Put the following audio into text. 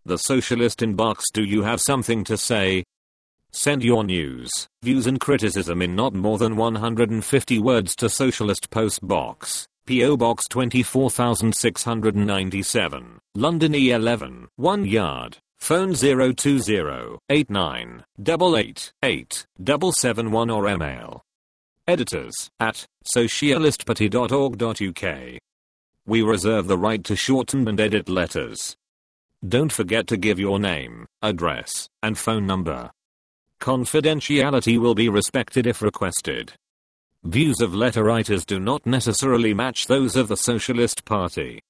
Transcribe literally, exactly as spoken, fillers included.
The Socialist Inbox. Do you have something to say? Send your news, views and criticism in not more than one hundred fifty words to Socialist Post Box, P O Box twenty-four six nine seven, London E eleven, one yard, phone zero two zero, eight nine, eight eight, eight, seven seven one or email editors at socialistparty dot org dot U K. We reserve the right to shorten and edit letters. Don't forget to give your name, address, and phone number. Confidentiality will be respected if requested. Views of letter writers do not necessarily match those of the Socialist Party.